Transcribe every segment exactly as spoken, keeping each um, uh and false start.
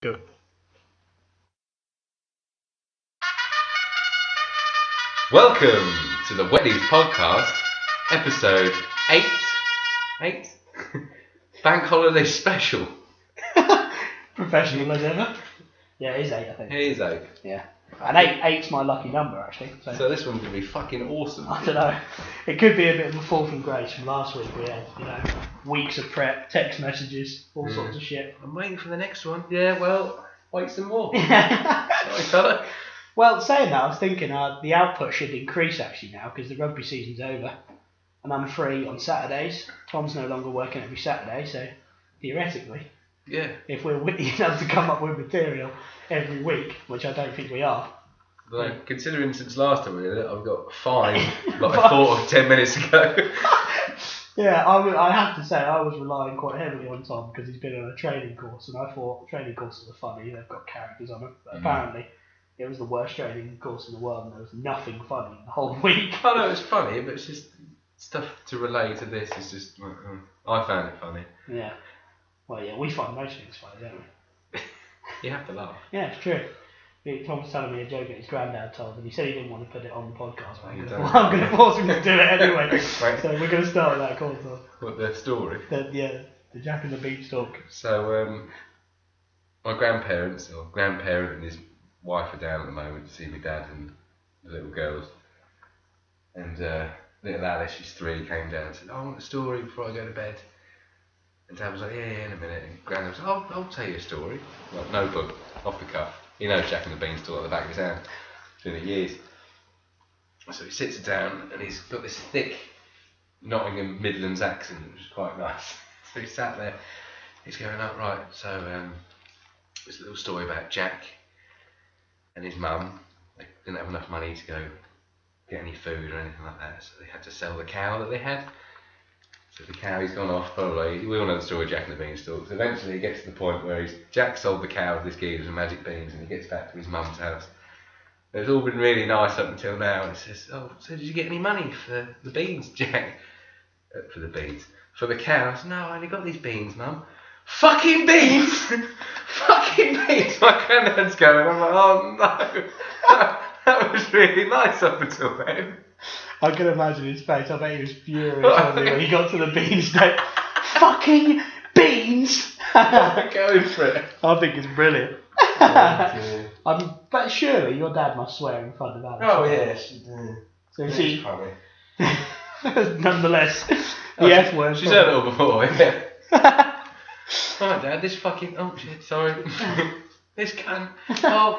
Go. Welcome to the Weddies podcast, episode eight. Eight? Bank holiday special. Professional as ever. Yeah, it is eight, I think. It is eight. Yeah. And eight, eight's my lucky number, actually. So, So this one's going to be fucking awesome. I don't know. It could be a bit of a fall from grace from last week. We had, you know, weeks of prep, text messages, all Yeah. sorts of shit. I'm waiting for the next one. Yeah, well, wait some more. Sorry, fella. Well, saying that, I was thinking uh, the output should increase actually now because the rugby season's over and I'm free on Saturdays. Tom's no longer working every Saturday, so theoretically, Yeah. if we're enough to come up with material every week, which I don't think we are. Like, considering since last time we did it, I've got five, like I thought of ten minutes ago. Yeah, I, w- I have to say I was relying quite heavily on Tom because he's been on a training course and I thought training courses are funny, they've got characters on them, but Mhm. apparently it was the worst training course in the world and there was nothing funny the whole week. I know it's funny, but it's just stuff to relate to this. It's just, uh, uh, I found it funny. Yeah. Well, yeah, we find most things funny, don't we? You have to laugh. Yeah, it's true. He- Tom was telling me a joke that his granddad told and he said he didn't want to put it on the podcast, but I'm You gonna- don't. I'm going to force him to do it anyway. Right. So we're going to start with that call, Tom. What, the story? The, yeah, the Jack and the Beanstalk. So, um, my grandparents, or grandparent and his wife are down at the moment to see my dad and the little girls. And uh, little Alice, she's three, came down and said, oh, I want a story before I go to bed. And Dad was like, yeah, yeah, in a minute. And Granddad was like, oh, I'll tell you a story. Like, no book, off the cuff. He knows Jack and the Beanstalk at the back of his hand. It's been years. So he sits down and he's got this thick Nottingham Midlands accent, which is quite nice. So he sat there, he's going, oh, right, so um, there's a little story about Jack and his mum. They didn't have enough money to go get any food or anything like that, so they had to sell the cow that they had. So the cow, he's gone off, blah, blah, blah. We all know the story of Jack and the Beanstalk. So eventually he gets to the point where he's, Jack sold the cow to this geezer with magic beans and he gets back to his mum's house. It's all been really nice up until now. And he says, oh, so did you get any money for the beans, Jack? Uh, for the beans. For the cow? I said, no, I only got these beans, Mum. Fucking beans! Fucking beans! My granddad's going. I'm like, oh no. That, that was really nice up until then. I can imagine his face. I bet he was furious when he got to the beanstalk. Fucking beans! Going for it. I think it's brilliant. Oh, um, but surely your dad must swear in front of Alice. oh yes. So It's she, funny. nonetheless, the F word. She's heard it all before, yeah. Right, Dad, this fucking. Oh shit, sorry. This cunt. Oh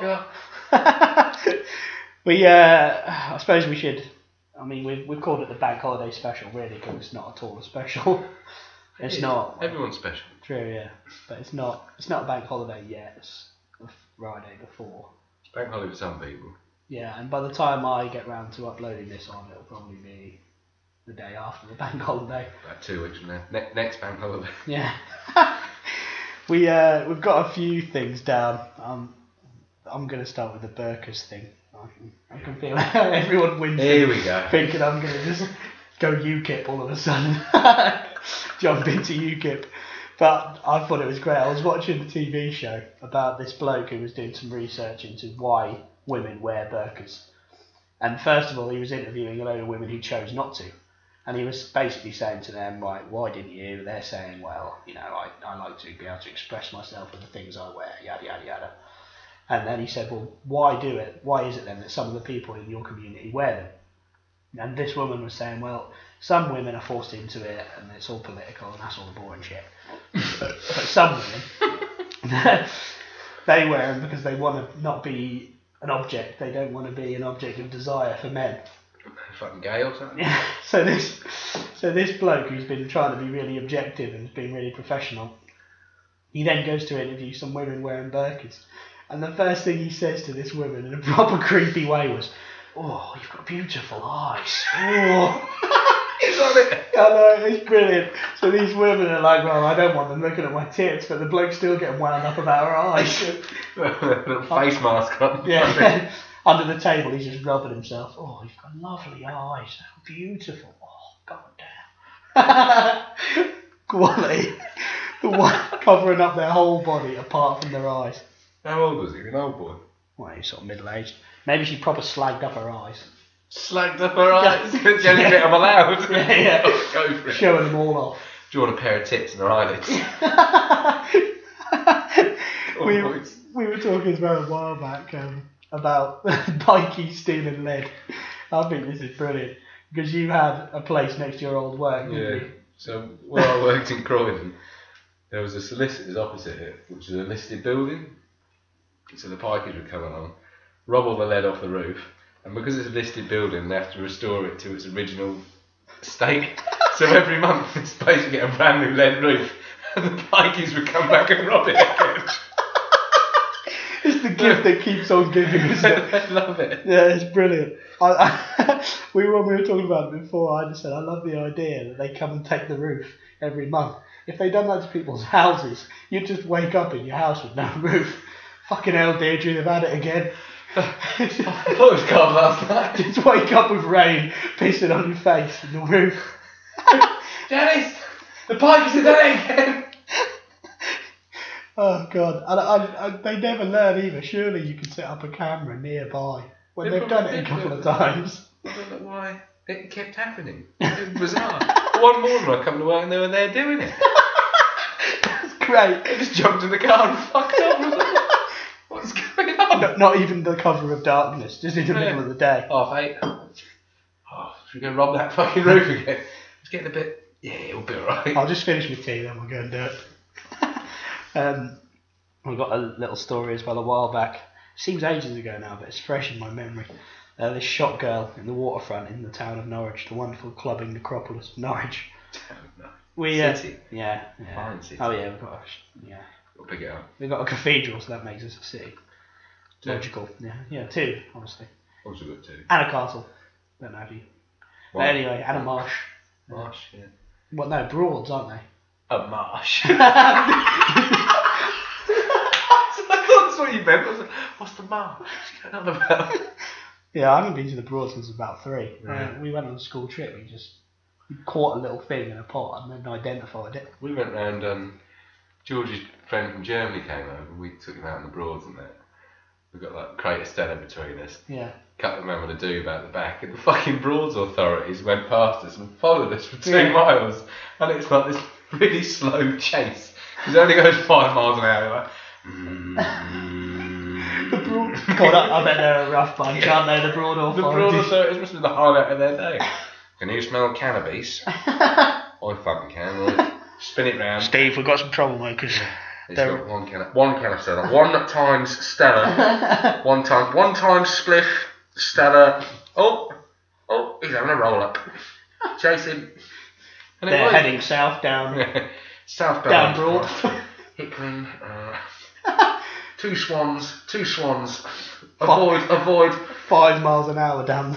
god. We, uh, I suppose we should. I mean, we've we've called it the bank holiday special, really, because it's not at all a special. It's It is. not. Everyone's special. True, yeah, but it's not. It's not a bank holiday yet. It's the Friday before. It's bank holiday for some people. Yeah, and by the time I get round to uploading this on, it'll probably be the day after the bank holiday. About two weeks from now. Ne- next bank holiday. Yeah. we uh we've got a few things down. Um, I'm gonna start with the burkas thing. I can, I can feel everyone wins. Here we go. Thinking I'm gonna just go UKIP all of a sudden, jump into UKIP. But I thought it was great. I was watching a T V show about this bloke who was doing some research into why women wear burkas. And first of all, he was interviewing a load of women who chose not to. And he was basically saying to them, like, why didn't you? They're saying, well, you know, I, I like to be able to express myself with the things I wear, yada, yada, yada. And then he said, well, why do it? Why is it then that some of the people in your community wear them? And this woman was saying, well, some women are forced into it and it's all political and that's all the boring shit. but, but some women, they wear them because they want to not be an object. They don't want to be an object of desire for men. Fucking gay or something? Yeah. So this, so this bloke who's been trying to be really objective and has been really professional, he then goes to interview some women wearing burqas. And the first thing he says to this woman in a proper creepy way was, oh, you've got beautiful eyes. Oh. He's on it. I know, it's brilliant. So these women are like, well, I don't want them looking at my tits, but the bloke's still getting wound up about her eyes. Little face mask on. Yeah. Under the table, he's just rubbing himself. Oh, you've got lovely eyes. How beautiful. Oh, goddamn. Quality. The one covering up their whole body apart from their eyes. How old was he? An old boy. Well, he's sort of middle aged. Maybe she proper slagged up her eyes. Slagged up her eyes. It's the only bit I'm allowed. Yeah, yeah. Oh, go for it. Showing them all off. Do you want a pair of tits and her eyelids? we, Oh, boys. we were talking as well a while back um, about Pikey stealing lead. I think this is brilliant because you had a place next to your old work, didn't Yeah. you? So when I worked in Croydon, there was a solicitor's opposite it, which was a listed building. So the Pikers would come along, rob all the lead off the roof, and because it's a listed building, they have to restore it to its original state. So every month, it's supposed to get a brand new lead roof, and the Pikers would come back and rob it again. It's the gift that keeps on giving, isn't it? I love it. Yeah, it's brilliant. I, I, we were we were talking about it before. I just said I love the idea that they come and take the roof every month. If they'd done that to people's houses, you'd just wake up in your house with no roof. Fucking hell, Deirdre, they've had it again. I thought it was cold last night. Just wake up with rain pissing on your face and the roof. Janice, the Pikers are done it again. Oh God, and I, I, I, they never learn either. Surely you could set up a camera nearby when They they've done probably it a did, couple but- of times. I don't know why it kept happening. It was bizarre. One morning I come to work and they were there doing it. It's great. They just jumped in the car and fucked off. I was like, what's going on? Not, not even the cover of darkness, just in the Yeah. middle of the day. Half eight. Oh, should we go rob that fucking roof again? It's getting a bit. Yeah, it'll be alright. I'll just finish my tea, then we'll go and do it. um, I've got a little story as well a while back. Seems ages ago now, but it's fresh in my memory. Uh, this shot girl in the waterfront in the town of Norwich, the wonderful clubbing necropolis of Norwich. We uh, City. yeah, yeah. Fine city. Oh yeah, we've got a, yeah, We'll pick it up. we've got a cathedral, so that makes us a city. Two. Logical, yeah, yeah, two, honestly, Also got two. and a castle. Don't know if you. But One. anyway, and a marsh. Marsh, yeah. Well, no, Broads, aren't they? A marsh. I thought that's what you meant. I was like, what's the marsh? What's going on about? Yeah, I haven't been to the Broad since about three. Right. Uh, we went on a school trip. We just caught a little thing in a pot and then identified it. We went round, um, George's friend from Germany came over, we took him out on the Broads and that. We've got like Crater Stella between us. Yeah. Cut the man with a do about the back, and the fucking Broads authorities went past us and followed us for two Yeah. miles. And it's like this really slow chase. It only goes five miles an hour. Like, The Broad. God, I, I bet they're a rough bunch, aren't they? The Broad the Broad authorities. authorities must be the highlight of their day. Can you smell cannabis? I fucking can. Right? Spin it round. Steve, we've got some troublemakers. It's They're- got one can of, one can of Stella. One times Stella. One time, one time spliff Stella. Oh, oh, he's having a roll up. Chase him. And They're was. heading south down South down Broad. Broad. Hickman. Uh, two swans. Two swans. Avoid. Avoid. Five miles an hour down.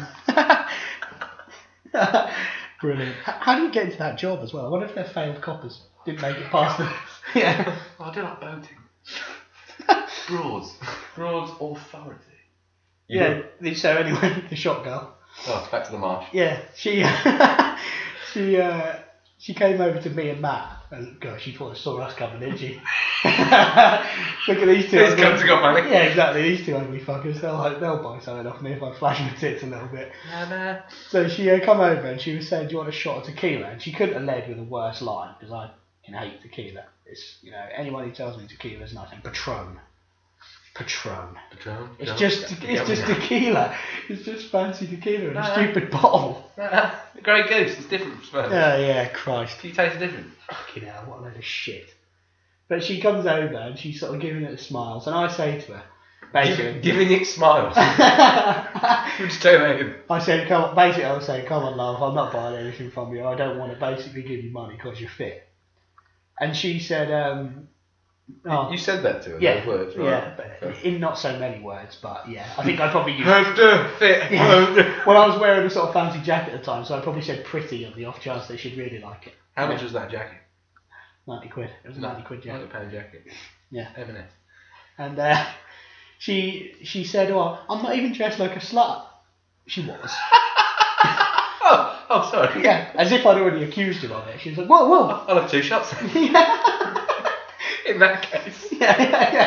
Brilliant. H- How do you get into that job as well? I wonder if they're failed coppers. Didn't make it past them. Yeah. I do like boating. Broads. Broads authority. You Yeah. know- the- So anyway, the shot girl. Oh, back to the marsh. Yeah, she she uh, she came over to me and Matt, and gosh, she thought saw us coming, didn't she? Look at these two. These ugly- cunts have got money. Yeah, exactly. These two ugly fuckers. They'll like, they'll buy something off me if I flash my tits a little bit. Nah, nah. So she uh, come over and she was saying, "Do you want a shot of tequila?" And she couldn't have led with a worse line because I can hate tequila. It's you know anyone who tells me tequila is nothing. Patron. Patron. Patron. It's No. just Yeah, it's just yeah. tequila. It's just fancy tequila in No. a stupid bottle. Nah, the Grey Goose is different from Spurs. Yeah, yeah, Christ. Do you taste it different? Fucking hell, what a load of shit. But she comes over and she's sort of giving it smiles, and I say to her, basically, Giving it smiles. I Which donated. said, come on, basically I was saying, come on love, I'm not buying anything from you, I don't want to basically give you money because you're fit. And she said, um, oh, You said that to her, yeah, those words, right? yeah, but in not so many words, but yeah, I think I probably used Have to fit. yeah. Well, I was wearing a sort of fancy jacket at the time, so I probably said pretty on the off chance they should really like it. How much was that jacket? ninety quid. It was a ninety quid jacket. ninety pound jacket. Yeah. M and S. And uh, she she said, "Oh, I'm not even dressed like a slut." She was. Oh, oh, sorry. Yeah, as if I'd already accused her of it. She was like, "Whoa, whoa." I'll have two shots then. yeah. In that case. yeah, yeah, yeah.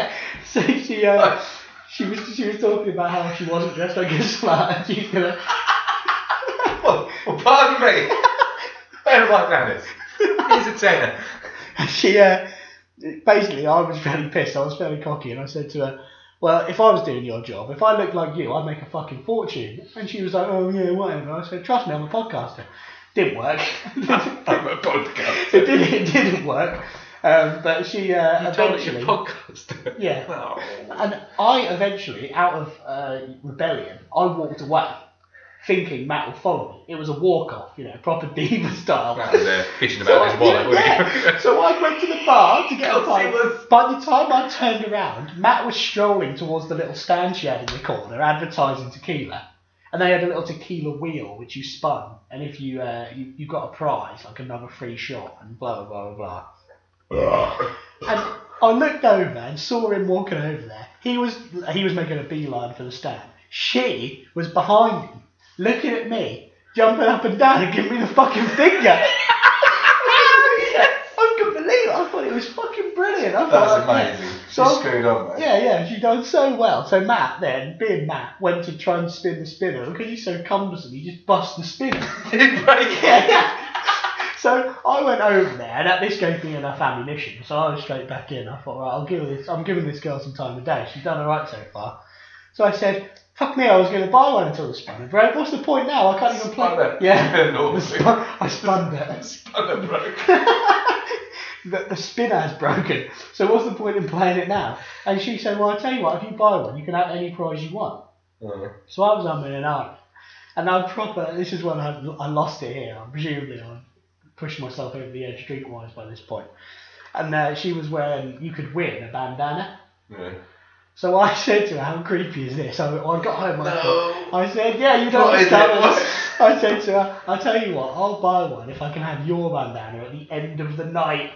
So she uh, she was she was talking about how she wasn't dressed like a slut and she's gonna. well, well, pardon me. Where are my manners? Here's a tenner. She uh, basically, I was very pissed. I was fairly cocky, and I said to her, "Well, if I was doing your job, if I looked like you, I'd make a fucking fortune." And she was like, "Oh yeah, whatever." I said, "Trust me, I'm a podcaster." Didn't work. I'm a podcaster. It didn't. It didn't work. Um, but she uh, you eventually. told me podcaster. Yeah. Oh. And I eventually, out of uh, rebellion, I walked away, thinking Matt would follow me. It was a walk off, you know, proper diva style. That was uh, fishing about So his wallet, I, wasn't yeah. he? So I went to the bar to get a Of course he pint. was. By the time I turned around, Matt was strolling towards the little stand she had in the corner, advertising tequila. And they had a little tequila wheel which you spun, and if you uh, you, you got a prize, like another free shot, and blah blah blah blah. And I looked over and saw him walking over there. He was he was making a beeline for the stand. She was behind him, looking at me, jumping up and down and giving me the fucking finger. I couldn't believe it. I thought it was fucking brilliant. I That's thought, amazing. Yeah. She So, screwed on, mate. yeah, yeah, she done so well. So Matt then, being Matt, went to try and spin the spinner. Because he's so cumbersome, he just bust the spinner. Did he break it? Yeah, yeah. So I went over there, and that, this gave me enough ammunition. So I was straight back in. I thought, right, I'll give this. I'm giving this girl some time of day. She's done all right so far. So I said, "Fuck me, I was going to buy one until the spinner broke. What's the point now? I can't even play." Spun it. Yeah, No, the spun, I spun it. Spun it broke. the, the spinner has broken. So what's the point in playing it now? And she said, "Well, I tell you what, if you buy one, you can have any prize you want." Oh. So I was umming and ahhing. And I proper, this is when I, I lost it here. I'm presumably I pushed myself over the edge drink-wise by this point. And uh, she was wearing, you could win a bandana. Yeah. So I said to her, "How creepy is this?" I, I got home, I, No. thought, I said, "Yeah, you don't What is understand it? what-" What? I said to her, "I'll tell you what, I'll buy one if I can have your bandana at the end of the night."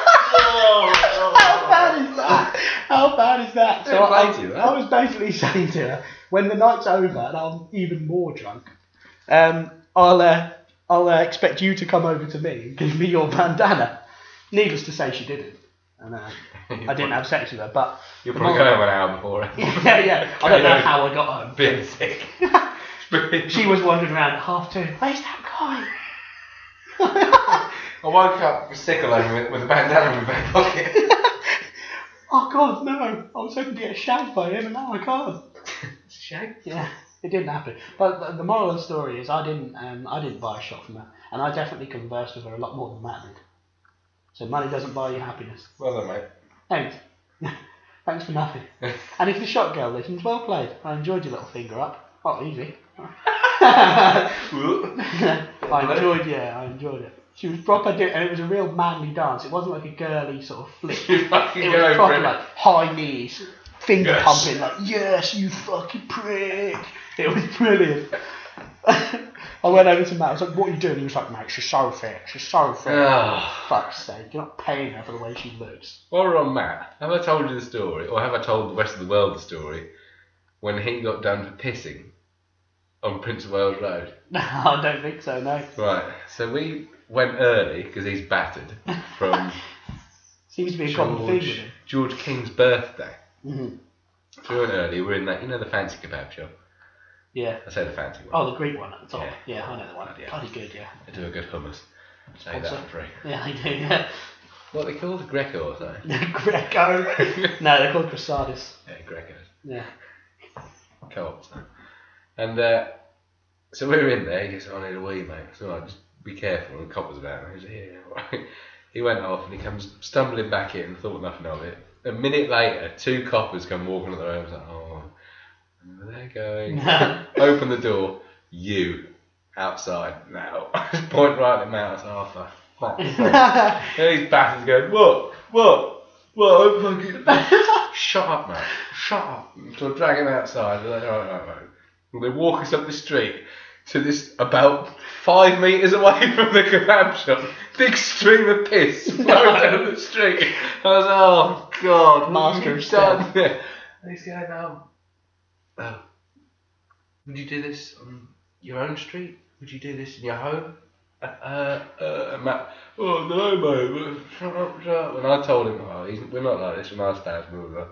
How bad is that? How bad is that? So Fair play I, to you, that. I was basically saying to her, when the night's over and I'm even more drunk, um, I'll uh, I'll uh, expect you to come over to me and give me your bandana. Needless to say, she didn't, and uh, I didn't have sex with her. But You'll the probably moral- go home an hour before it. yeah, yeah. I don't know how I got home. Being sick. She was wandering around at half two. Where's that guy? I woke up sick alone with, with a bandana in my back pocket. Oh God, no! I was hoping to get shagged by him, and now I can't. Shag? Yeah, it didn't happen. But the, the moral of the story is, I didn't, um, I didn't buy a shot from her, and I definitely conversed with her a lot more than Matt did. So money doesn't buy you happiness. Well done, mate. Thanks. Thanks for nothing. And if the shot girl listens, well played. I enjoyed your little finger up. Oh, easy. I enjoyed, yeah, I enjoyed it. She was proper, do- and it was a real manly dance. It wasn't like a girly sort of flick. You fucking It go was for proper it. like high knees, finger Yes. pumping, like, "Yes, you fucking prick." It was brilliant. I went over to Matt, I was like, "What are you doing?" He was like, "Mate, she's so fit, she's so fit." Oh. Fuck's sake, you're not paying her for the way she looks. While we're on Matt, have I told you the story, or have I told the rest of the world the story, when he got done for pissing on Prince of Wales Road? No, I don't think so, no. Right, so we went early, because he's battered, from Seems to be a common thing with George, him. George King's birthday. Mm-hmm. So we went early, we were in that, you know the fancy kebab shop? Yeah. I say the fancy one. Oh, the Greek one at the top. Yeah. Yeah, I know the one. Yeah. Bloody good, yeah. They do a good hummus. Say that Sponsor. for free. Yeah, they do, yeah. What are they called? Greco or something? Greco. No, they're called Crusadis. Yeah, Grecos. Yeah. Co-op. So. And uh, so we were in there, he goes, "I need a wee, mate." So I just be careful, and the cop was about. He was like, "Yeah, all right." He went off and he comes stumbling back in, thought nothing of it. A minute later, two coppers come walking up the road. I was like, "Oh, where they're going." Open the door, you outside now. Point right at him out. I was like, "Oh, fuck." fuck, fuck." And these bastards going, "What? What? What? Fucking shut up, man. Shut up." So I drag him outside. They're like, "Right, right, right." And they walk us up the street to this about five metres away from the kebab shop. Big stream of piss flowing down the street. I was like, "Oh God, what have you Master done?" Yeah. And he's going, "Oh, oh, would you do this on your own street? Would you do this in your home?" Uh, uh, uh, and Matt, "Oh no, mate, shut up, shut up." And I told him, "Oh, he's, we're not like this, we're nice dads, blah, blah, blah."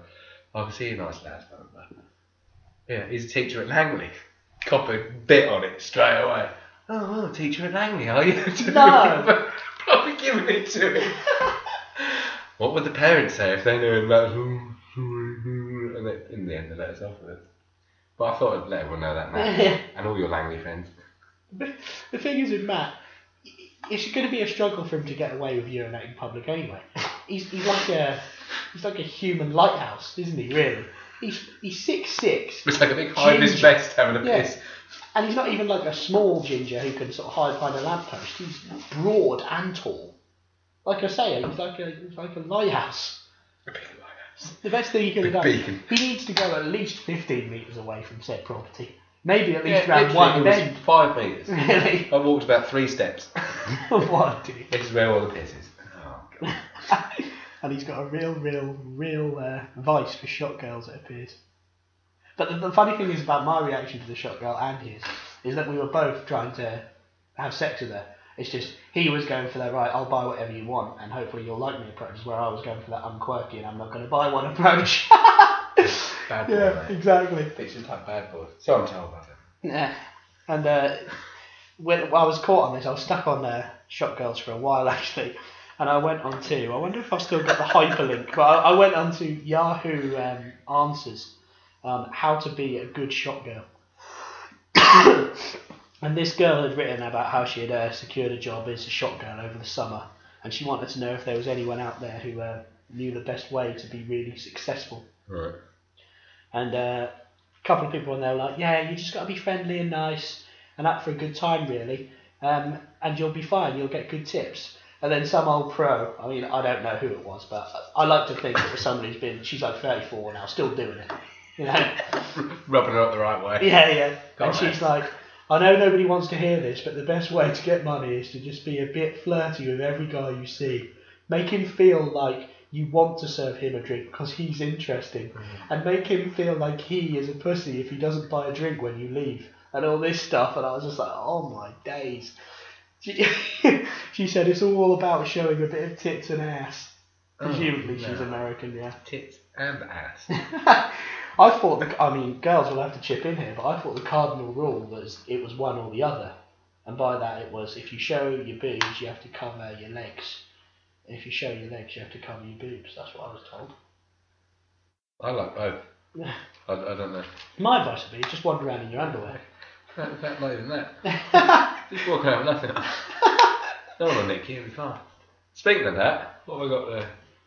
I can see a nice lad. Yeah, he's a teacher at Langley. Cop a bit on it straight away. Oh, oh teacher at Langley, are you? No. Probably giving it to him. What would the parents say if they knew him that? And they, in the end, they let us off with it. But I thought I'd let everyone know that, Matt. And all your Langley friends. But the thing is with Matt, it's going to be a struggle for him to get away with urinating in public anyway. He's he's like a he's like a human lighthouse, isn't he? Really? He's he's six six. It's like a big hide in his vest having a yeah. piss. And he's not even like a small ginger who can sort of hide behind a lamppost. He's broad and tall. Like I say, he's like a he's like a lighthouse. A big lighthouse. The best thing he could have done. Beacon. He needs to go at least fifteen metres away from said property. Maybe at least Yeah, round literally, one it was bend. five metres. Really? I walked about three steps. What a dick. This is where all the piss is. Oh, God. And he's got a real, real, real uh, vice for shot girls, it appears. But the, the funny thing is about my reaction to the shot girl and his is that we were both trying to have sex with her. It's just he was going for that, right, I'll buy whatever you want and hopefully you'll like me approach, where I was going for that I'm quirky and I'm not going to buy one approach. Bad boy, yeah, mate. exactly. It's just like bad boys. So I'm told about it. Yeah. And uh, when, when I was caught on this, I was stuck on uh, shot girls for a while actually. And I went on to, I wonder if I've still got the hyperlink, but I, I went on to Yahoo um, Answers, um, how to be a good shot girl. And this girl had written about how she had uh, secured a job as a shot girl over the summer, and she wanted to know if there was anyone out there who uh, knew the best way to be really successful. Right. And uh, a couple of people on there were like, yeah, you just got to be friendly and nice and up for a good time really, um, and you'll be fine, you'll get good tips. And then some old pro, I mean, I don't know who it was, but I like to think it was somebody who's been, she's like thirty-four now, still doing it, you know? Rubbing her up the right way. Yeah, yeah. Got and it. she's like, I know nobody wants to hear this, but the best way to get money is to just be a bit flirty with every guy you see. Make him feel like you want to serve him a drink because he's interesting. Mm-hmm. And make him feel like he is a pussy if he doesn't buy a drink when you leave. And all this stuff. And I was just like, oh my days. She, she said it's all about showing a bit of tits and ass. Presumably oh, no. she's American, yeah. Tits and ass. I thought, the, I mean, girls will have to chip in here, but I thought the cardinal rule was it was one or the other. And by that it was, if you show your boobs, you have to cover your legs. And if you show your legs, you have to cover your boobs. That's what I was told. I like both. I, I don't know. My advice would be, just wander around in your underwear. In fact, not even that. Just walk around with nothing on. No one will nick you, it'll be fine. Speaking of that, what have I got there?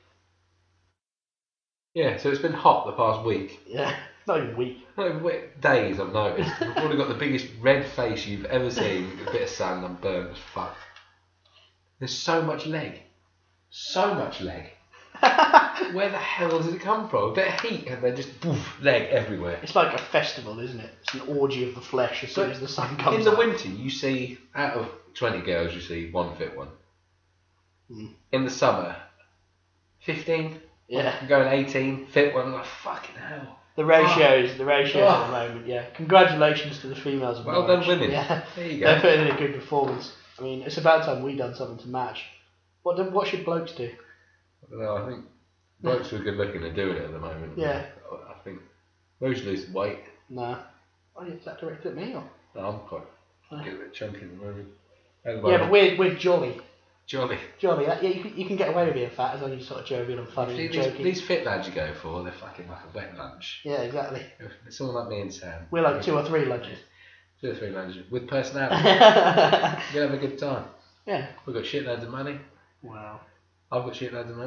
Yeah, so it's been hot the past week. Yeah, not even week. Not even week, days I've noticed. I've already got the biggest red face you've ever seen. A bit of sun, I'm burnt as fuck. There's so much leg. So much leg. Where the hell does it come from? A bit of heat and then just poof, leg everywhere. It's like a festival, isn't it? It's an orgy of the flesh as soon as the sun comes In the out. winter, you see, out of twenty girls, you see one fit one. Mm. In the summer, fifteen. Yeah. I'm going eighteen, fit one. I'm like, fucking hell. The ratios, oh. the ratios oh. at the moment, yeah. Congratulations to the females of Well Norwich. done, women. Yeah. There you go. They're putting in a good performance. I mean, it's about time we done something to match. What do, what should blokes do? I don't know, I think blokes who are good looking are doing it at the moment. Yeah. I think most lose weight. No. Oh, is that directed at me or? No, I'm quite Oh. getting a bit chunky at the moment. Yeah, but we're, we're jolly. Jolly. Jolly. That, yeah, you can, you can get away with being fat as long as you're sort of jovial and funny See, and these, joking. these fit lads you go for, they're fucking like a wet lunch. Yeah, exactly. It's someone like me and Sam. We're like two or three lunches. Two or three lunches with personality. Yeah. We'll have a good time. We've got shit loads of money. Wow. I've got shit loads of money.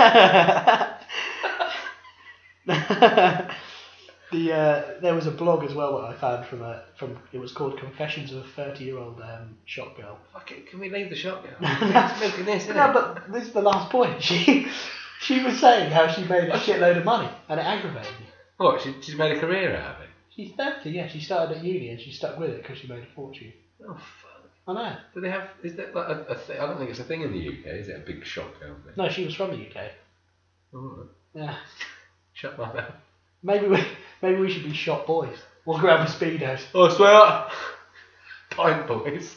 the uh, there was a blog as well that I found from a from it was called Confessions of a thirty year old um, shot girl. Fuck it, can we leave the shot girl? It's milking this, isn't No, it? but this is the last point. She she was saying how she made a shitload of money and it aggravated me. What, she, she's made a career out of it? She's thirty, yeah. She started at uni and she stuck with it because she made a fortune. Oh, fuck. I know. Do they have, is that like a, a thing? I don't think it's a thing in the U K, is it? A big shot girl thing? No, she was from the U K. Oh, Yeah. shut my mouth. Maybe we maybe we should be shot boys. We'll grab a speedos. Oh, I swear. Pint boys.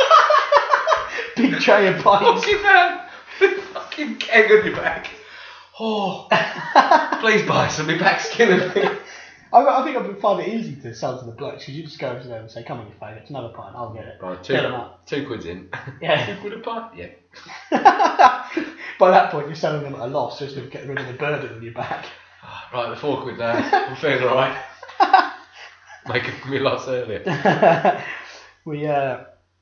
Big tray of pints. Fucking man. With fucking keg on your back. Oh, please buy some, my back's killing me. I, I think I would find it easy to sell to the blokes because you just go over to them and say, come on, you favourite, it's another pint, I'll get it. Right, Fill two, them up. two quid's in. Yeah. Two quid a pint? Yeah. By that point, you're selling them at a loss just to get rid of the burden on your back. Right, the four quid now. I'm feeling alright. Making me loss earlier. we, uh,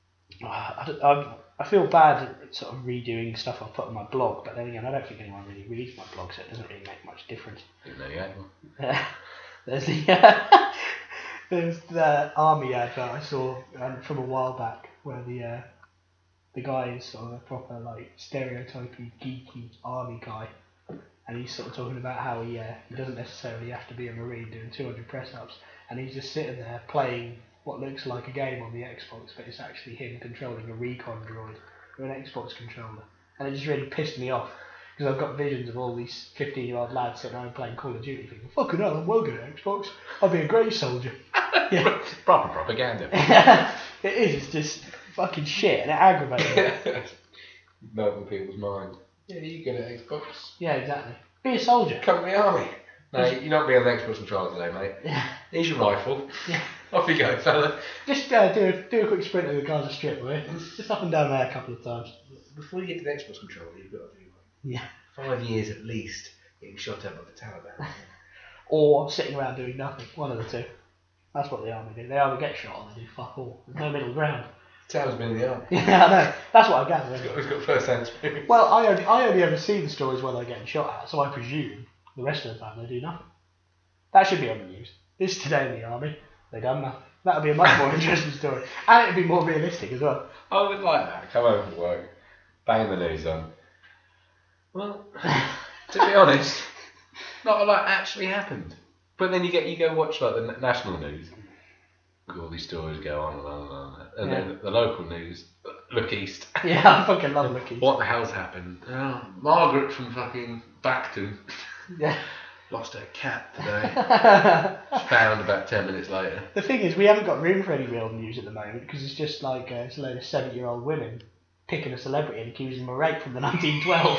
I, I, I feel bad at sort of redoing stuff I've put on my blog, but then again, I don't think anyone really reads my blog, so it doesn't really make much difference. Didn't know you had one. Uh, there's the uh, there's the army advert I saw um, from a while back where the uh, the guy is sort of a proper like stereotypy geeky army guy, and he's sort of talking about how he uh, he doesn't necessarily have to be a marine doing two hundred press ups, and he's just sitting there playing what looks like a game on the Xbox, but it's actually him controlling a recon droid with an Xbox controller, and it just really pissed me off. Because I've got visions of all these fifteen-year-old lads sitting around playing Call of Duty thinking, fucking hell, I'm well good at Xbox. I'll be a great soldier. Yeah. Proper propaganda. It is, it's just fucking shit and it aggravates me. Melting people's mind. Yeah, you good at Xbox. Yeah, exactly. Be a soldier. Come to the army. No, you're not being on the Xbox controller today, mate. Yeah. Here's your rifle. Yeah. Off you go, fella. Just uh, do, a, do a quick sprint of the Gaza Strip, will you? Just up and down there a couple of times. Before you get to the Xbox controller, you've got to do Yeah. five years at least getting shot at by the Taliban. Or sitting around doing nothing. One of the two. That's what the army do. They either get shot or they do fuck all. There's no middle ground. Tal's been in the army. Yeah, I know. That's what I gather. He's got, he's got first-hand experience. Well, I only, I only ever see the stories where they're getting shot at, so I presume the rest of the time they do nothing. That should be on the news. This today in the army, they done nothing. That would be a much more interesting story. And it would be more realistic as well. I would like that. Come home from work, bang the news on. Well, to be honest, not a lot actually happened. But then you get you go watch like the national news. All these stories go on and on and on. And Yeah. then the local news, look east. Yeah, I fucking love looking. What the hell's happened? Oh, Margaret from fucking Bacton Yeah. lost her cat today. Found about ten minutes later. The thing is, we haven't got room for any real news at the moment because it's just like uh, it's a load of seven-year-old women picking a celebrity and accusing them of rape from the nineteen twelve.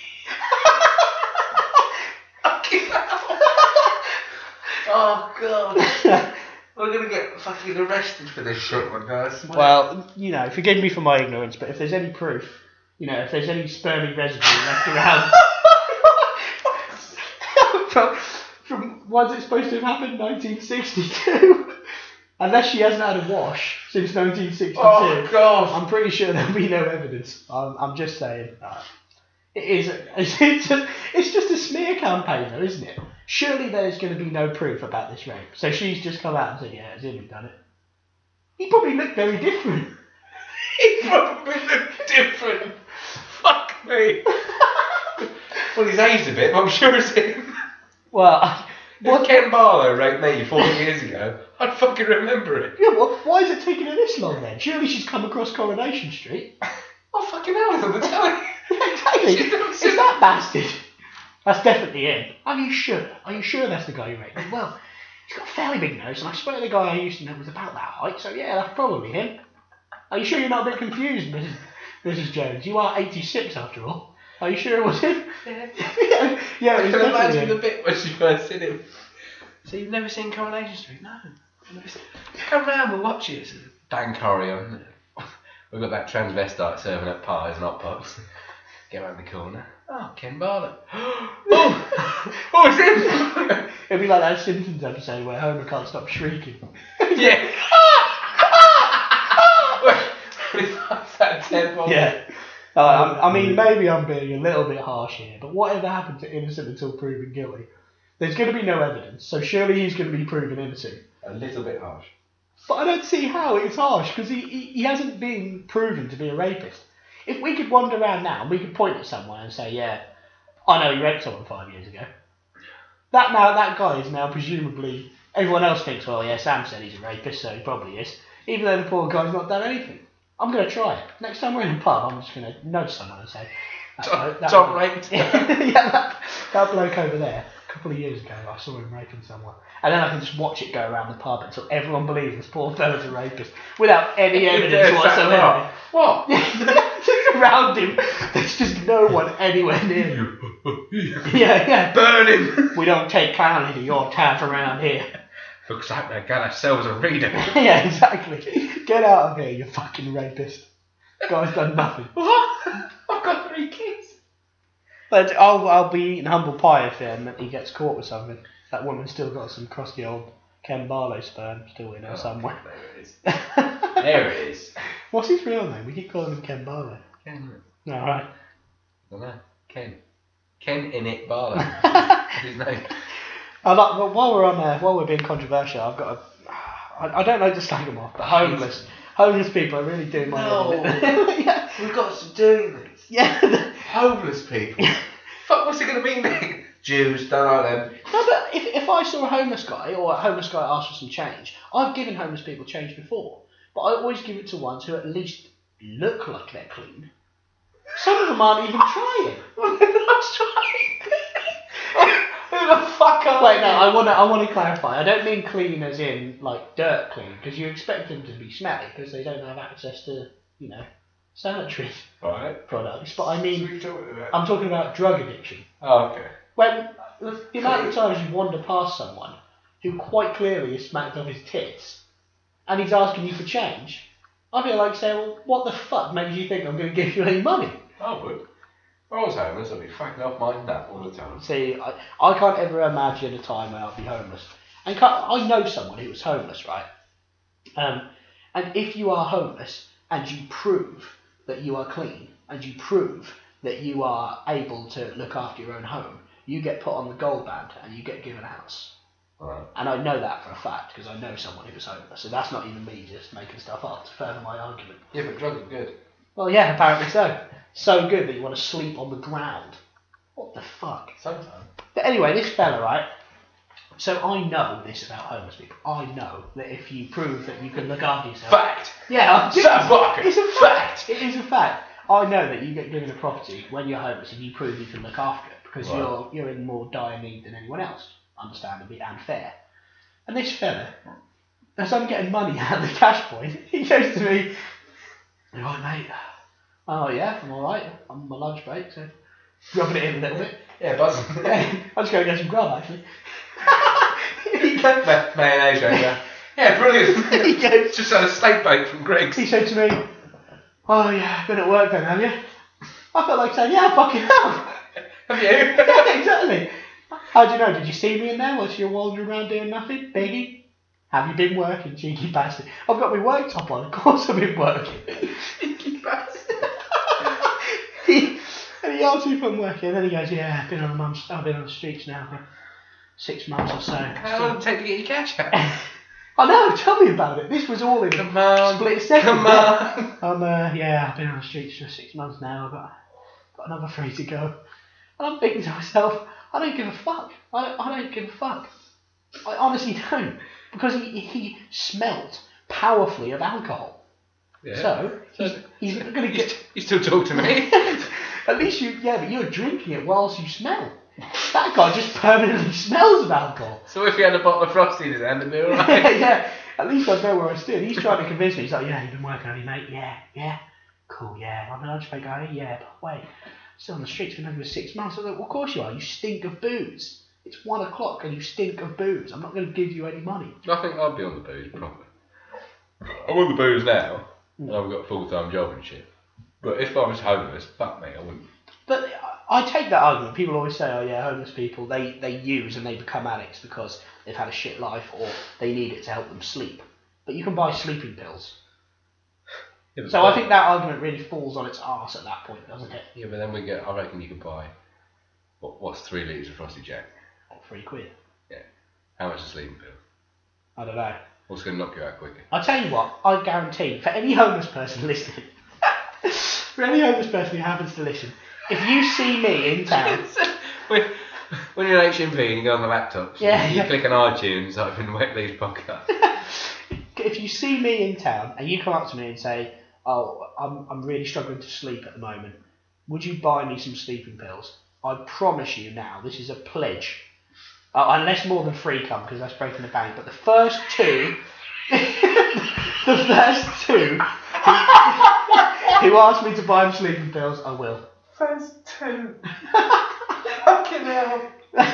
Oh god. We're gonna get fucking arrested for this shit one, guys. Well, you know, forgive me for my ignorance, but if there's any proof, you know, if there's any spermy residue left around from, from when's it supposed to have happened? nineteen sixty-two. Unless she hasn't had a wash since nineteen sixty-two. Oh god. I'm pretty sure there'll be no evidence. I'm, I'm just saying. Uh, it is. It's just, it's just a smear campaign, though, isn't it? Surely there's going to be no proof about this rape. So she's just come out and said, yeah, it's him who done it. He probably looked very different. He probably looked different. Fuck me. Well, he's aged a bit, but I'm sure it's him. Well, If Ken Barlow raped me forty years ago, I'd fucking remember it. Yeah, well, why is it taking her this long then? Surely she's come across Coronation Street. Oh, fucking hell, it's on the telly. Exactly. It's that bastard. That's definitely him. Are you sure? Are you sure that's the guy who raped me? Well, he's got a fairly big nose, and I swear the guy I used to know was about that height, so yeah, that's probably him. Are you sure you're not a bit confused, Missus Missus Jones? You are eighty-six after all. Are you sure it was him? Yeah. yeah, yeah, I it was can definitely imagine him. the bit when she first seen him. So you've never seen Coronation Street? No. Never seen- Come round, we'll watch it. Bang curry on. We've got that transvestite serving up pies and hot pots. Get around the corner. Oh, Ken Barlow. oh, oh, it's him. It'd be like that Simpsons episode where Homer can't stop shrieking. yeah. When he finds that dead body. Yeah. Uh, I, I mean, maybe I'm being a little bit harsh here, but whatever happened to innocent until proven guilty? There's going to be no evidence, so surely he's going to be proven innocent. A little bit harsh. But I don't see how it's harsh, because he, he, he hasn't been proven to be a rapist. If we could wander around now and we could point at someone and say, yeah, I know he raped someone five years ago. That now that guy is now presumably, everyone else thinks, well, yeah, Sam said he's a rapist, so he probably is. Even though the poor guy's not done anything. I'm going to try it. Next time we're in a pub, I'm just going to nudge someone and say, that bloke- that Tom bloke- raped. yeah, that, that bloke over there, a couple of years ago, I saw him raping someone. And then I can just watch it go around the pub until everyone believes this poor fella's a rapist without any evidence whatsoever. What? around him. There's just no one anywhere near him. Yeah, yeah. Burn him! We don't take kindly to your tap around here. Looks like they got ourselves a reader. Yeah, exactly. Get out of here, you fucking rapist. Guy's done nothing. What? I've got three kids. But I'll, I'll be eating humble pie if um, he gets caught with something. That woman's still got some crusty old Ken Barlow sperm still in her Oh, somewhere. There it is. There it is. What's his real name? We keep calling him Ken Barlow. Ken. Alright. I don't know. Ken. Ken Innit Barlow. That's his name. I like, well, while we're on uh, while we're being controversial, I've got a. I, I don't like to slag them off, but homeless, homeless people are really doing my No. yeah, We've got to do this. yeah. Homeless people. Fuck, what's it going to mean then? Jews, don't like them. No, but if if I saw a homeless guy or a homeless guy ask for some change, I've given homeless people change before, but I always give it to ones who at least look like they're clean. Some of them aren't even trying. Well, they're not trying. Who the fuck are Wait, you? no, I want to I want to clarify. I don't mean clean as in like dirt clean, because you expect them to be smelly because they don't have access to, you know, sanitary Right. products. But I mean, What are you talking about? I'm talking about drug addiction. Oh, okay. When the, the amount of times you wander past someone who quite clearly is smacked off his tits, and he's asking you for change, I feel like saying, well, what the fuck makes you think I'm going to give you any money? I would. If I was homeless, I'd be fucking off my nut all the time. See, I, I can't ever imagine a time where I'd be homeless. And can't, I know someone who was homeless, right? Um, and if you are homeless and you prove that you are clean and you prove that you are able to look after your own home, you get put on the gold band and you get given a house. Right. And I know that for a fact because I know someone who was homeless. So that's not even me just making stuff up to further my argument. Yeah, but drugs are good. Well, yeah, apparently so. So good that you want to sleep on the ground. What the fuck? Sometimes. But anyway, this fella, right? So I know this about homeless people. I know that if you prove that you can look after yourself... Fact! Yeah, I'm Sam Barker. It's a fact! It is a fact. I know that you get given a property when you're homeless if you prove you can look after it because Right. you're you're in more dire need than anyone else, understandably and fair. And this fella, as I'm getting money out of the cash point, he goes to me, "You all right, mate?" "Oh yeah, I'm alright. I'm on my lunch break, so rubbing it in a little bit." Yeah, buzz. Yeah, I'm just going to get some grub actually. he, goes, Ma- mayonnaise, right? Yeah. Yeah, brilliant. he goes, Just had a steak bake from Greg's. he said to me, "Oh yeah, been at work then, have you?" I felt like saying, "Yeah, I fucking have." Have you? Yeah, exactly. How do you know? Did you see me in there whilst you're wandering around doing nothing? Biggie? Have you been working, cheeky bastard? I've got my work top on, of course I've been working. Cheeky bastard. he, and he asked me if I'm working, and then he goes, "Yeah, I've been on the months, I've been on the streets now for six months or so." How long did it take to get your cash out? I know, tell me about it. This was all in Come a on. split second. Come on. I'm, uh, yeah, I've been on the streets for six months now. I've got, got another three to go. And I'm thinking to myself, I don't give a fuck. I don't, I don't give a fuck. I honestly don't. Because he, he smelt powerfully of alcohol. Yeah. So, he's, So- he's not going to You, get... st- you still talk to me? At least you... Yeah, but you're drinking it whilst you smell. That guy just permanently smells of alcohol. So if he had a bottle of Frosty in his hand, it'd be alright. Yeah, at least I know where I stood. He's trying to convince me. He's like, "Yeah, you've been working on it, mate. Yeah, yeah. Cool, yeah. I'm an lunch break guy. Yeah, but wait. Still on the streets for over six months." I was like, "Well, of course you are. You stink of booze. It's one o'clock and you stink of booze. I'm not going to give you any money." I think I'd be on the booze, probably. I'm on the booze now, and I've got a full-time job and shit. But if I was homeless, fuck me, I wouldn't. But I take that argument. People always say, "Oh yeah, homeless people, they, they use and they become addicts because they've had a shit life or they need it to help them sleep." But you can buy sleeping pills. Yeah, but So I think that argument really falls on its arse at that point, doesn't it? Yeah, but then we get. I reckon you could buy. What, what's three litres of Frosty Jack? Or three quid. How much is a sleeping pill? I don't know. What's going to knock you out quicker? I'll tell you what, I guarantee, for any homeless person listening, for any homeless person who happens to listen, if you see me in town, when, when you're in H M V and you go on the laptop, Yeah, you yeah. click on iTunes, open Wet Leaves podcast. if you see me in town and you come up to me and say, "Oh, I'm, I'm really struggling to sleep at the moment, would you buy me some sleeping pills?" I promise you now, this is a pledge. Uh, unless more than three come, because that's breaking the bank. But the first two, the first two, who asked me to buy him sleeping pills, I will. First two. Fucking hell.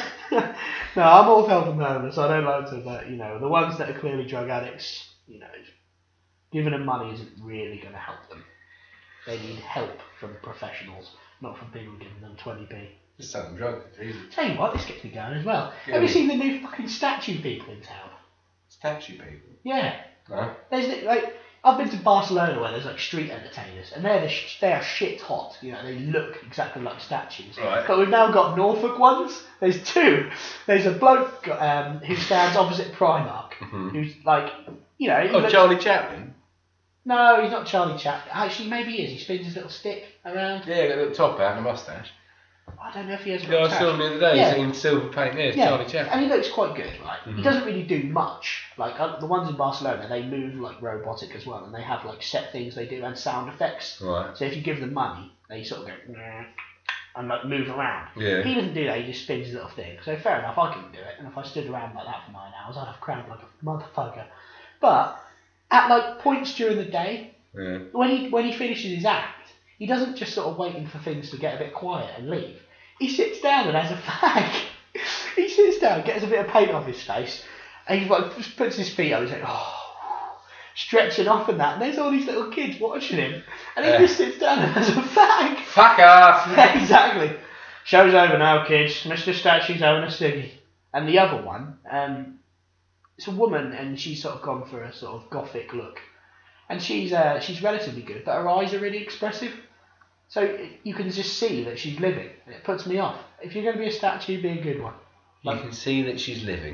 No, I'm all for helping the homeless. I don't like to, but you know, the ones that are clearly drug addicts, you know, giving them money isn't really going to help them. They need help from professionals, not from people giving them twenty p. Just selling drugs, it's easy. Tell you what, this gets me going as well. Yeah, Have you we- seen the new fucking statue people in town? Statue people. Yeah. No? There's like I've been to Barcelona where there's like street entertainers, and they're the sh- they are shit hot. You know, they look exactly like statues. Right. But we've now got Norfolk ones. There's two. There's a bloke um, who stands opposite Primark, Mhm. who's like, you know, he Oh, looks- Charlie Chaplin? No, he's not Charlie Chaplin. Actually, maybe he is. He spins his little stick around. Yeah, got a little top hat and a moustache. I don't know if he has. a Yeah, I moustache. saw him the other day, Yeah. he's in silver paint there, it's Yeah, Charlie Chaplin. and he looks quite good, right? He Mhm. doesn't really do much. Like uh, the ones in Barcelona, they move like robotic as well, and they have like set things they do and sound effects. Right. So if you give them money, they sort of go "Nah," and like move around. Yeah. He doesn't do that. He just spins his little thing. So fair enough, I couldn't do it. And if I stood around like that for nine hours, I'd have crammed like a motherfucker. But at like points during the day, Yeah. when he when he finishes his act, he doesn't just sort of waiting for things to get a bit quiet and leave. He sits down and has a fag. He sits down, gets a bit of paint off his face, and he like, just puts his feet up. He's like, oh, stretching off and that. And there's all these little kids watching him, and he Yeah. just sits down and has a fag. Fuck off! Exactly. Show's over now, kids. Mister Statue's having a ciggy. And the other one, um, it's a woman, and she's sort of gone for a sort of gothic look, and she's uh, she's relatively good, but her eyes are really expressive. So you can just see that she's living, and it puts me off. If you're going to be a statue, be a good one. You Like- can see that she's living.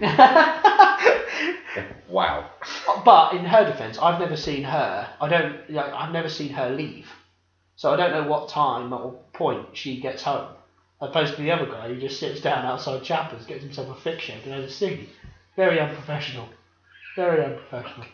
But Wow. in her defence, I've never seen her. I don't. Like, I've never seen her leave, so I don't know what time or point she gets home. Opposed to the other guy who just sits down outside Chappers, gets himself a thick shake and has a ciggy. Very unprofessional. Very unprofessional.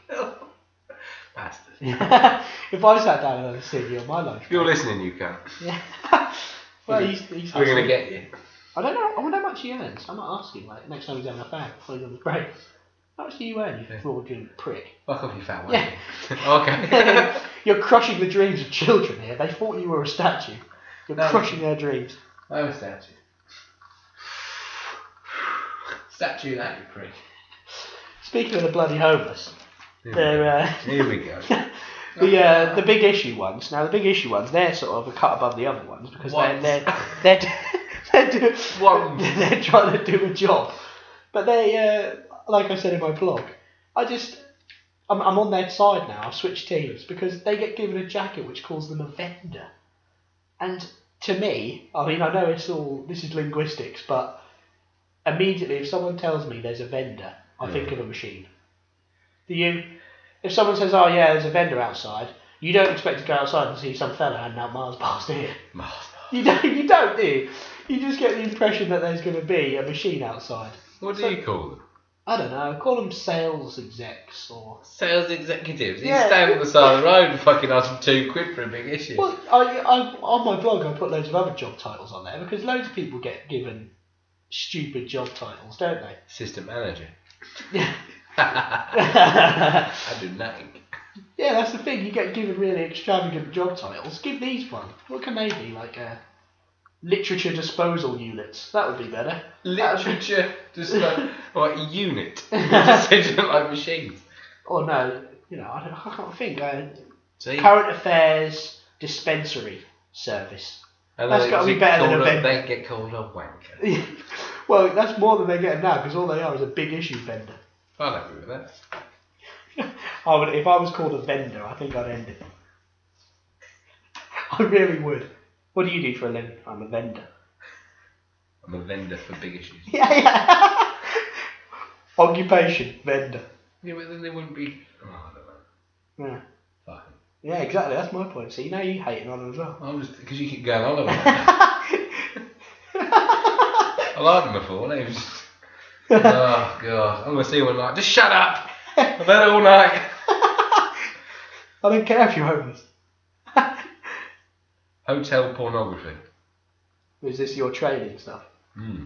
Bastard. If I sat down and had a ciggy on my lunch If you're break- listening, you can't. Yeah. Well, he's, he's We're going to hustling. get you. I don't know. I wonder how much he earns. I might ask him like next time he's having a fag before he's on his break. How much do you earn, you Yeah. fraudulent prick? Fuck off, you fat one. Yeah. Okay. You're crushing the dreams of children here. They thought you were a statue. You're No. crushing their dreams. I'm a statue. Statue that, you prick. Speaking of the bloody homeless, they're uh, Here we go. the uh, the big issue ones. Now the big issue ones, they're sort of a cut above the other ones because they're Ones. they're they're, they're, do, Ones. they're trying to do a job, but they uh, like I said in my blog, I just I'm I'm on their side now. I've switched teams because they get given a jacket which calls them a vendor, and to me, I mean I know it's all this is linguistics, but immediately if someone tells me there's a vendor, I Yeah. think of a machine. Do you? If someone says, oh yeah, there's a vendor outside, you don't expect to go outside and see some fella handing out Mars bars, do you? Mars. You don't, you don't, do you? You just get the impression that there's going to be a machine outside. What do So- you call them? I don't know, call them sales execs or... Sales executives. You Yeah. stand on the side of the road and fucking ask for two quid for a big issue. Well, I, I, on my blog I put loads of other job titles on there because loads of people get given stupid job titles, don't they? Assistant manager. Yeah. I do nothing. Yeah, that's the thing. You get given really extravagant job titles. Give these one. What can they be? Like uh, literature disposal units. That would be better. Literature, just like, like a unit. Just said like machines. Or no, you know, I, don't, I can't think. Uh, See? current affairs dispensary service. And That's then gotta they be better than called a a- vendor. They get called a wanker. Well, that's more than they're getting now because all they are is a big issue vendor. I don't agree with that. I would, if I was called a vendor, I think I'd end it. I really would. What do you do for a living? I'm a vendor. I'm a vendor for big issues. Yeah, yeah. Occupation, vendor. Yeah, but then they wouldn't be. Oh, I don't know. Yeah. Fucking. Yeah, exactly. That's my point. See, now you hating on them as well. I was because you keep going on about that. I liked them before. They was just. Oh god, I'm gonna see one like just shut up. I've had it all night. I don't care if you're homeless. Hotel pornography. Is this your training stuff? Hmm.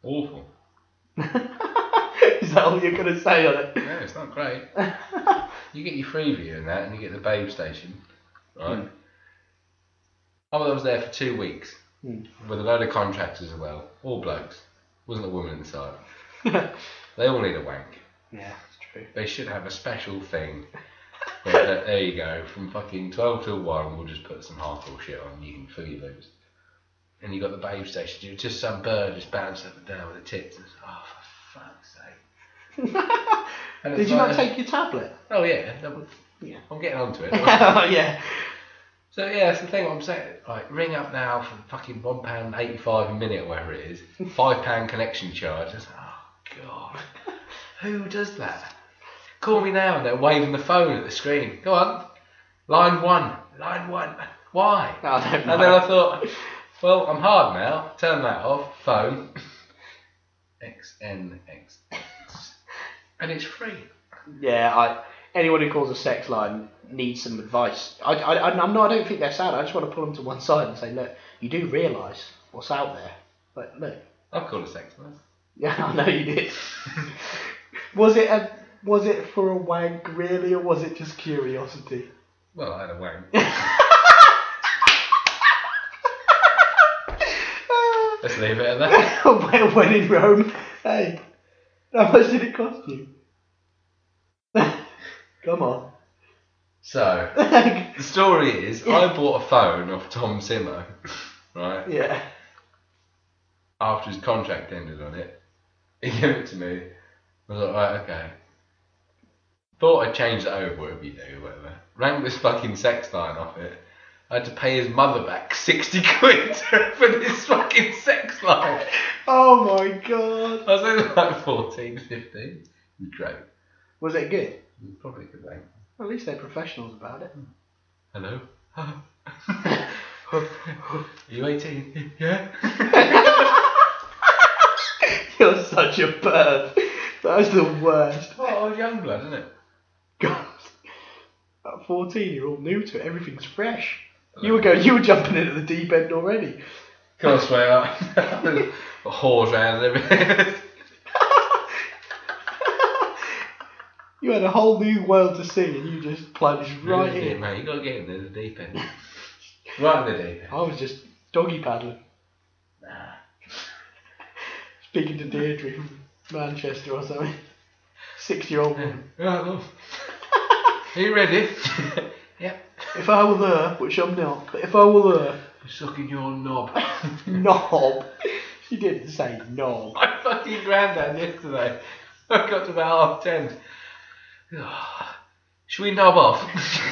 Awful. Is that all you're going to say on it? Yeah, it's not great. You get your Freeview and that, and you get the Babe Station, right? Mm. I was there for two weeks Mm. with a load of contractors as well, all blokes. Wasn't a woman inside. They all need a wank. Yeah, that's true. They should have a special thing. Where, uh, there you go, from fucking twelve till one, we'll just put some hardcore shit on. You can fill your boots. And you got the Babe Station. You just some bird just bouncing up and down with the tits. And it's, oh, for fuck's sake. And Did it's you like, not take your tablet? Oh yeah, that was, Yeah. I'm getting onto it. Oh yeah. So yeah, that's the thing. What I'm saying, like, ring up now for fucking one pound eighty-five a minute, or whatever it is. Five pound connection charge. It's like, oh god, who does that? Call me now, and they're waving the phone at the screen. Go on, line one, line one. Why? I don't know. And then I thought, well, I'm hard now. Turn that off. Phone. X N X X, and it's free. Yeah, I. Anyone who calls a sex line needs some advice. I, I, I'm not. I don't think they're sad. I just want to pull them to one side and say, look, you do realise what's out there. But look. I've called a sex line. Yeah, I know you did. was it a? Was it for a wank really, or was it just curiosity? Well, I had a wank. Let's leave it at that. When in Rome, hey, how much did it cost you? Come on. So, the story is, Yeah. I bought a phone off Tom Simo, right? Yeah. After his contract ended on it. He gave it to me. I was like, right, okay. Thought I'd change it over, whatever you do, whatever. Rang this fucking sex line off it. I had to pay his mother back sixty quid for this fucking sex line. Oh my god. I was only like fourteen, fifteen. It was great. Was it good? Probably a good thing. At least they're professionals about it. Hello? Are you eighteen? Yeah? You're such a perv. That was the worst. Oh, I was young blood, isn't it? God. At fourteen, you're all new to it. Everything's fresh. You were going. You were jumping into the deep end already. Can't swear up. Whores round and everything. You had a whole new world to see, and you just plunged right Really, in. mate, you got to get in there, the deep end. Right in the deep end. I was just doggy paddling. Nah. Speaking to Deirdre from Manchester or something. Six-year-old woman. Right, love. Are you ready? Yep. If I were there, which I'm not, but if I were there, You're sucking your knob. knob. She didn't say knob. My fucking granddad yesterday. I got to about half ten. Should we knob off?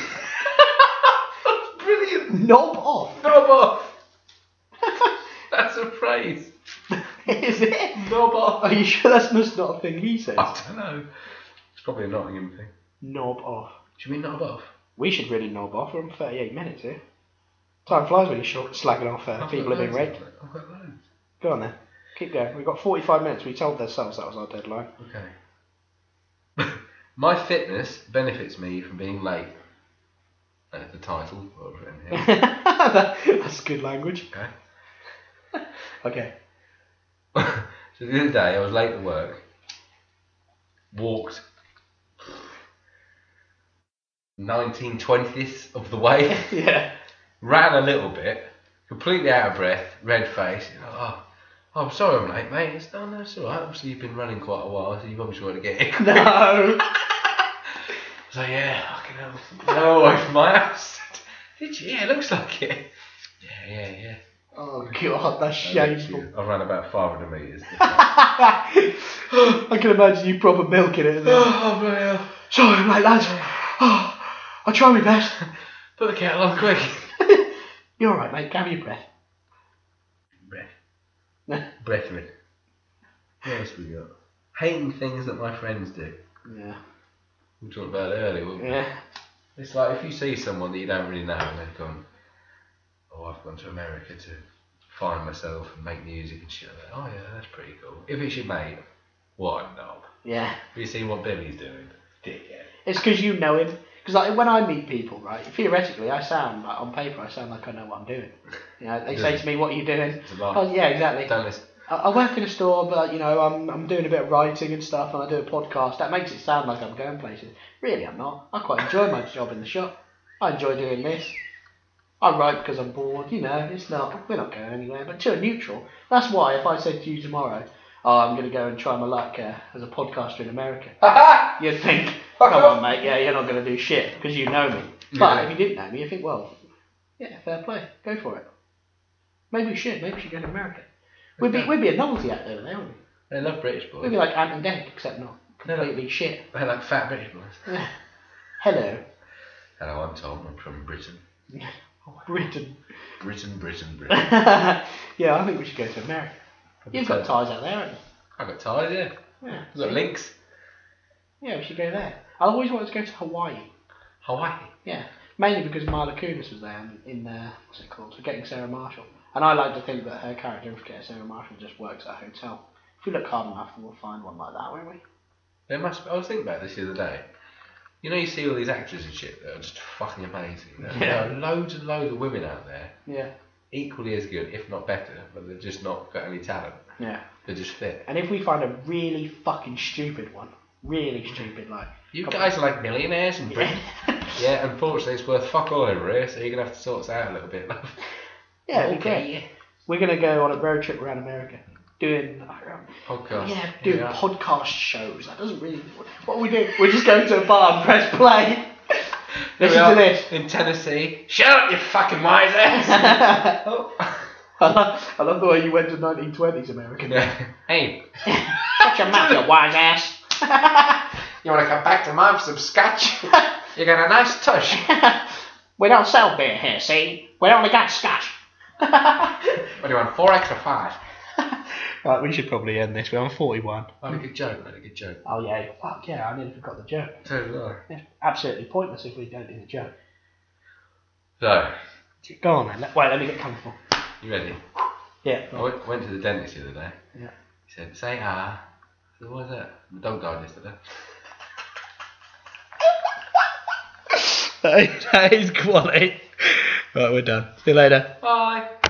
Brilliant. Knob off. Knob off. That's a phrase. Is it? Knob off. Are you sure that's just not a thing he says? I don't know. It's probably a Nottingham thing. Knob off. Should we knob off? We should really knob off. We're on thirty-eight minutes here. Time flies when you're short, slagging off uh, I've people got have been loads, raped. I've got loads. Go on then. Keep going. We've got forty-five minutes. We told ourselves that was our deadline. Okay. My fitness benefits me from being late. That's the title. What I've written here. That's good language. Okay. Okay. So the other day I was late to work. Walked nineteen twentieths of the way. Yeah. Ran a little bit. Completely out of breath. Red face. You know, oh, oh, I'm sorry I'm late, mate. It's, oh, no, it's alright. Obviously you've been running quite a while, so you probably just want to get in. No. So yeah, fucking hell. No, away from my house. Did you? Yeah, it looks like it. Yeah, yeah, yeah. Oh god, that's shameful. I ran about five hundred metres. I can imagine you proper milking it. Oh, bloody hell. Sorry, mate, lads. Oh, I'll try my best. Put the kettle on quick. You're alright, mate. Gather your breath. Breath. Brethren. What else we got? Hating things that my friends do. Yeah. We talked about it earlier, weren't we? Yeah. It's like if you see someone that you don't really know and they've gone, oh, I've gone to America to find myself and make music and shit like that. Oh yeah, that's pretty cool. If it's your mate, what a knob. Yeah. Have you seen what Billy's doing? Dickhead. It's because you know him. Because like, when I meet people, right, theoretically, I sound, like, on paper, I sound like I know what I'm doing. You know, they say to me, what are you doing? It's a lie. Oh, yeah, exactly. Don't listen. I, I work in a store, but you know, I'm I'm doing a bit of writing and stuff, and I do a podcast. That makes it sound like I'm going places. Really, I'm not. I quite enjoy my job in the shop. I enjoy doing this. I write because I'm bored. You know, it's not. We're not going anywhere. But to a neutral. That's why if I said to you tomorrow, oh, I'm going to go and try my luck uh, as a podcaster in America, you'd think, come on, mate. Yeah, you're not going to do shit because you know me. But Yeah. if you didn't know me, you think, well, yeah, fair play. Go for it. Maybe we should. Maybe we should go to America. We'd be, Okay. we'd be a novelty act over there, wouldn't we? They love British boys. We'd be like Ant and Dec, except not completely shit. They're like fat British boys. Hello. Hello, I'm Tom. I'm from Britain. Britain. Britain, Britain, Britain. Yeah, I think we should go to America. You've got ties out there, haven't I've got ties, yeah. you? Yeah. I've got see? links. Yeah, we should go there. I always wanted to go to Hawaii. Hawaii. Yeah. Mainly because Mila Kunis was there in, in uh, what's it called? Forgetting Sarah Marshall. And I like to think that her character in Forgetting Sarah Marshall just works at a hotel. If we look hard enough, we'll find one like that, won't we? There must. I was thinking about this the other day. You know, you see all these actors and shit that are just fucking amazing. There Yeah. are loads and loads of women out there, Yeah. equally as good, if not better, but they've just not got any talent. Yeah. They just fit. And if we find a really fucking stupid one, really stupid, like... You Come guys are like millionaires in Britain. Yeah. Yeah, unfortunately, it's worth fuck all over here, so you're gonna have to sort us out a little bit. Yeah, it'd be Okay. great. We're going to go on a road trip around America. Doing... Podcast. Yeah, doing Yeah. podcast shows. That doesn't really... What we do? We're just going to a bar and press play. Here we Listen are to this. in Tennessee. Shut up, you fucking wise ass. Oh. I love, I love the way you went to nineteen twenties American. Yeah. Hey, Shut your mouth, you wise ass. you want to come back to mine for some scotch? You got a nice tush. We don't sell beer here, see? We only got scotch. What do you want, four extra five? Right, we should probably end this. We're on forty-one. I had a good joke, I had a good joke. Oh, yeah. Fuck, yeah, I nearly forgot the joke. So did I. It's absolutely pointless if we don't do the joke. So, Go on then. Let, wait, let me get comfortable. you ready? Yeah. I went, went to the dentist the other day. Yeah. He said, say ah. I said, what is that? My dog died yesterday. That is quality. Right, we're done. See you later. Bye.